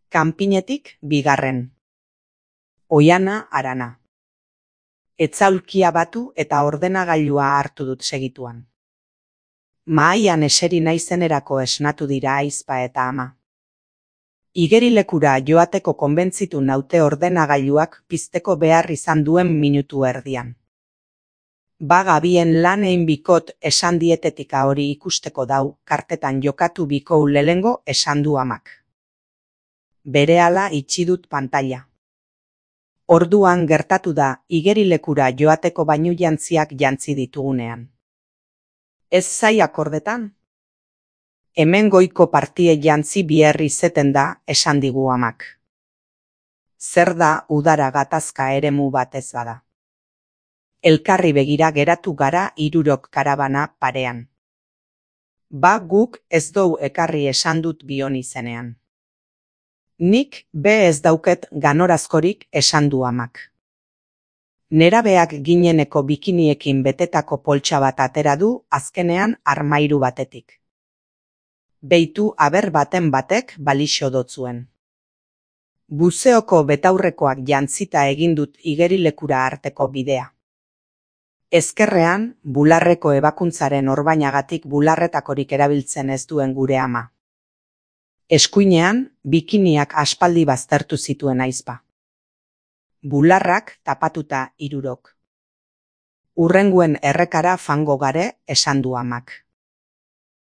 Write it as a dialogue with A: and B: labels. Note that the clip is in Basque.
A: Kanpinetik bigarren. Oiana Arana. Etzaulkia batu eta ordenagailua hartu dut segituan. Mahaian eseri naizenerako esnatu dira aizpa eta ama. Igerilekura joateko konbentzitu naute ordenagailuak pizteko behar izan duen minutu erdian. Bagabien lan egin bikot esan dietetika hori ikusteko dau, kartetan jokatu biko lelengo esan du amak. Berehala itxi dut pantaila. Orduan gertatu da igerilekura joateko bainu jantziak jantzi ditugunean. Ez zai akordetan? Hemen goiko partie jantzi biherri zeten da, esan digu amak. Zer da udara gatazka eremu batez bada. Elkarri begira geratu gara hirurok karabana parean. Ba guk ez dou ekarri esan dut bion izenean. Nik be ez dauket ganorazkorik esan du amak. Nerabeak gineneko bikiniekin betetako poltsa bat atera du azkenean armairu batetik. Beitu aber baten batek balixo dotzuen. Buzeoko betaurrekoak jantzita egin dut igerilekura arteko bidea. Ezkerrean, bularreko ebakuntzaren orbainagatik bularretakorik erabiltzen ez duen gure ama. Eskuinean, bikiniak aspaldi baztertu zituen aizpa. Bularrak tapatuta hirurok. Hurrenguen errekara fango gare, esan du amak.